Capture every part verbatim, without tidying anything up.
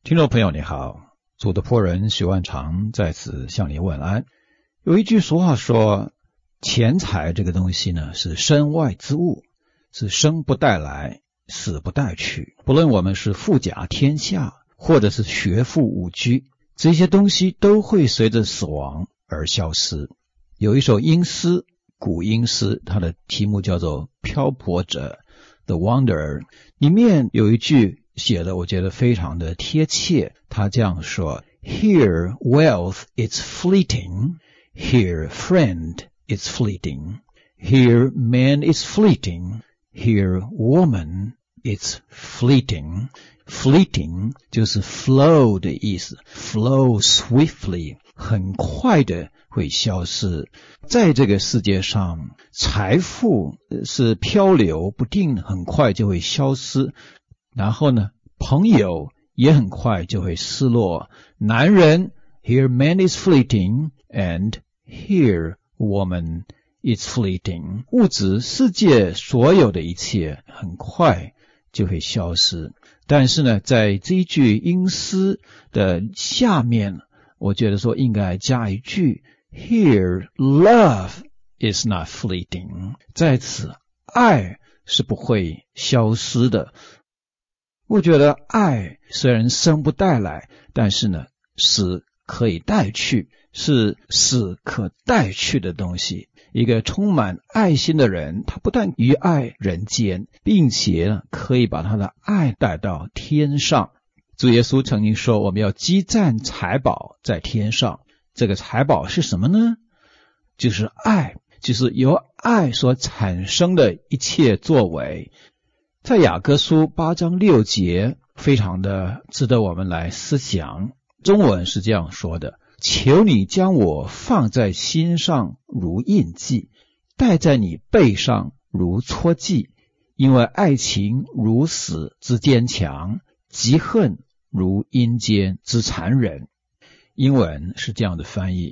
听众朋友你好，主的仆人许万长在此向你问安。有一句俗话说，钱财这个东西呢是身外之物，是生不带来，死不带去。不论我们是富甲天下，或者是学富五车，这些东西都会随着死亡而消失。有一首音诗，古音诗，它的题目叫做《漂泊者》 The Wanderer， 里面有一句写的我觉得非常的贴切，他这样说 Here wealth is fleeting, here friend is fleeting, here man is fleeting, here woman is fleeting. Fleeting 就是 flow 的意思， flow swiftly 很快的会消失。在这个世界上，财富是漂流不定，很快就会消失。然后呢，朋友也很快就会失落。男人 here man is fleeting and here woman is fleeting。 物质世界所有的一切很快就会消失。但是呢，在这一句音诗的下面，我觉得说应该加一句 Here love is not fleeting。 在此爱是不会消失的。我觉得爱虽然生不带来，但是呢，死可以带去，是死可带去的东西。一个充满爱心的人，他不但于爱人间，并且呢，可以把他的爱带到天上。主耶稣曾经说，我们要积攒财宝在天上。这个财宝是什么呢？就是爱，就是由爱所产生的一切作为。在雅各书八章六节非常的值得我们来思想。中文是这样说的，求你将我放在心上如印记，戴在你背上如戳记，因为爱情如死之坚强，嫉恨如阴间之残忍。英文是这样的翻译，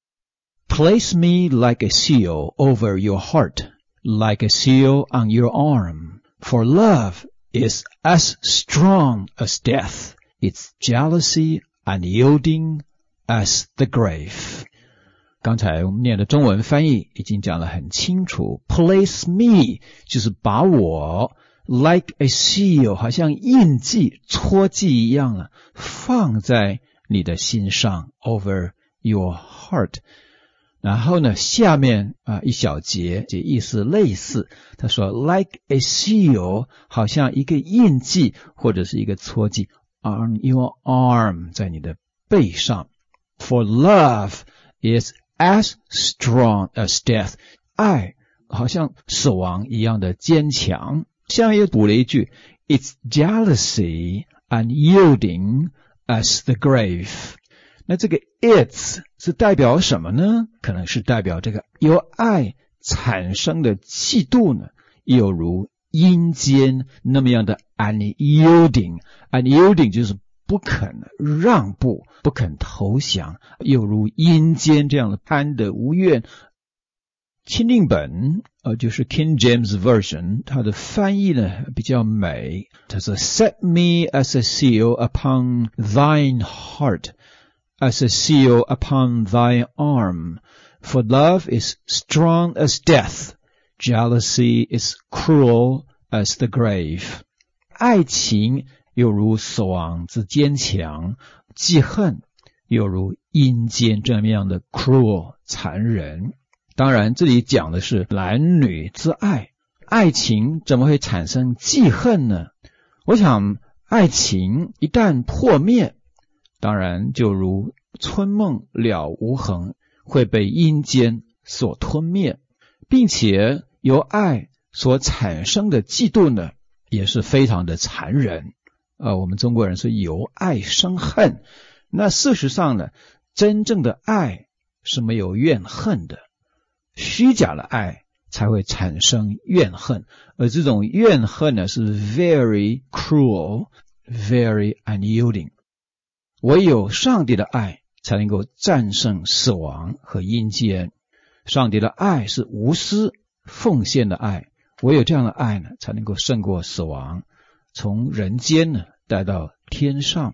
Place me like a seal over your heart, like a seal on your arm, for love is as strong as death, its jealousy unyielding as the grave。 刚才我们念的中文翻译已经讲得很清楚， Place me 就是把我 like a seal 好像印记戳记一样了，放在你的心上 over your heart。 然后呢，下面啊一小节，这意思类似，他说 like a seal 好像一个印记或者是一个戳记 on your arm 在你的背上。 For love is as strong as death， 爱好像死亡一样的坚强。下面又补了一句 Its jealousy unyielding as the grave。 那这个 its 是代表什么呢？可能是代表这个由爱产生的嫉妒呢，有如阴间那么样的 unyielding。 unyielding 就是不肯让步，不肯投降，有如阴间这样的贪得无厌。钦定本呃，就是 King James Version， 它的翻译呢比较美，它说 Set me as a seal upon thine heart, as a seal upon thy arm, for love is strong as death, jealousy is cruel as the grave。 爱情有如死亡之坚强，嫉恨有如阴间这么样的 cruel 残忍。当然这里讲的是男女之爱，爱情怎么会产生嫉恨呢？我想爱情一旦破灭，当然就如春梦了无痕，会被阴间所吞灭，并且由爱所产生的嫉妒呢，也是非常的残忍。呃，我们中国人是由爱生恨，那事实上呢，真正的爱是没有怨恨的，虚假的爱才会产生怨恨，而这种怨恨呢是 very cruel, very unyielding。 唯有上帝的爱才能够战胜死亡和阴间。上帝的爱是无私奉献的爱，唯有这样的爱呢，才能够胜过死亡，从人间呢带到天上。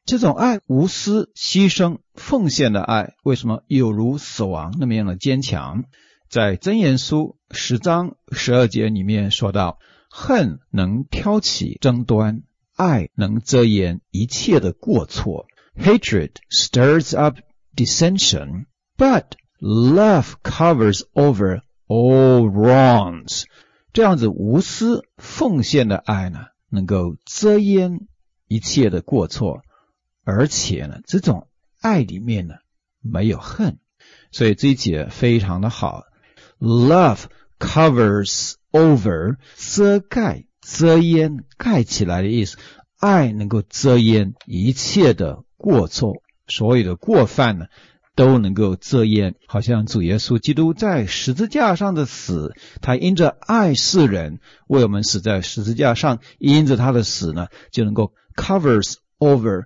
这种爱无私牺牲奉献的爱，为什么有如死亡那么样的坚强？在箴言书十章十二节里面说到，恨能挑起争端，爱能遮掩一切的过错。 Hatred stirs up dissension, but love covers over all wrongs. 这样子无私奉献的爱呢，能够遮掩一切的过错，而且呢，这种爱里面呢没有恨，所以这一节非常的好。 Love covers over， 遮盖遮掩盖起来的意思，爱能够遮掩一切的过错，所有的过犯呢都能够遮掩。好像主耶稣基督在十字架上的死，他因着爱世人，为我们死在十字架上，因着他的死呢，就能够 covers over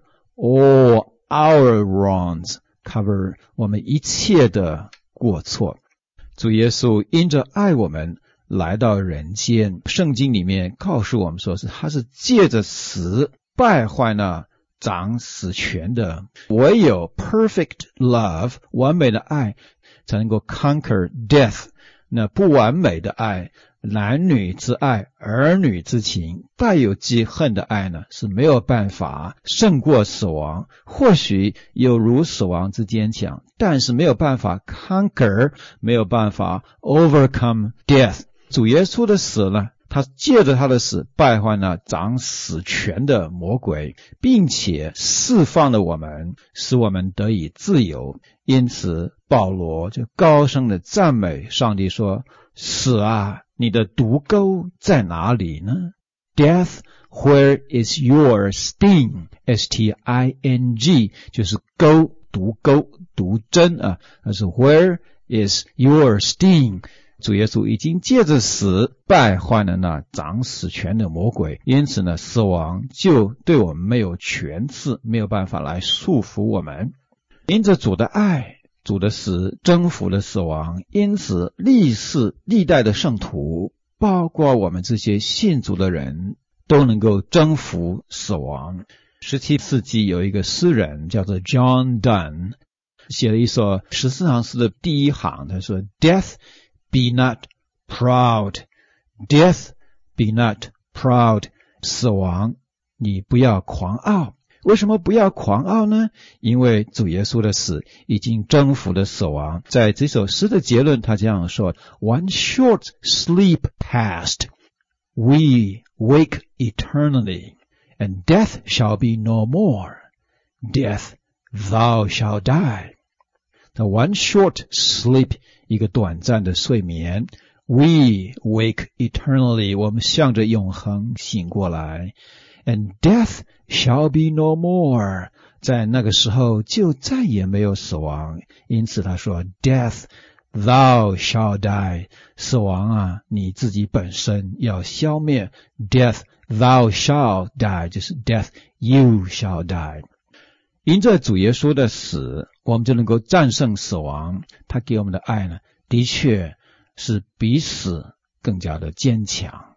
all our wrongs， cover 我们一切的过错。主耶稣因着爱我们来到人间，圣经里面告诉我们说，是他是借着死败坏那掌死权的。唯有 perfect love， 完美的爱才能够 conquer death， 那不完美的爱，男女之爱，儿女之情，带有记恨的爱呢，是没有办法胜过死亡。或许有如死亡之坚强，但是没有办法 conquer， 没有办法 overcome death。 主耶稣的死呢，他借着他的死败坏了掌死权的魔鬼，并且释放了我们，使我们得以自由。因此保罗就高声的赞美上帝说，死啊，你的毒钩在哪里呢？ Death, where is your sting? S T I N G 就是钩，毒钩，毒针啊，那是 where is your sting？主耶稣已经借着死败坏了那掌死权的魔鬼，因此呢，死亡就对我们没有权势，没有办法来束缚我们。因着主的爱，主的死征服了死亡，因此历世历代的圣徒，包括我们这些信主的人，都能够征服死亡。十七世纪有一个诗人叫做 John Donne， 写了一首十四行诗的第一行，他说 Death be not proud, death be not proud， 死亡你不要狂傲。为什么不要狂傲呢？因为主耶稣的死已经征服了死亡。在这首诗的结论他这样说， One short sleep past, we wake eternally, and death shall be no more. Death, thou shalt die. The one short sleep， 一个短暂的睡眠， we wake eternally， 我们向着永恒醒过来， and death shall be no more， 在那个时候就再也没有死亡。因此他说 Death, thou shalt die， 死亡啊，你自己本身要消灭。 Death, thou shalt die， 就是 Death, you shall die。因着主耶稣的死，我们就能够战胜死亡。他给我们的爱呢，的确是比死更加的坚强。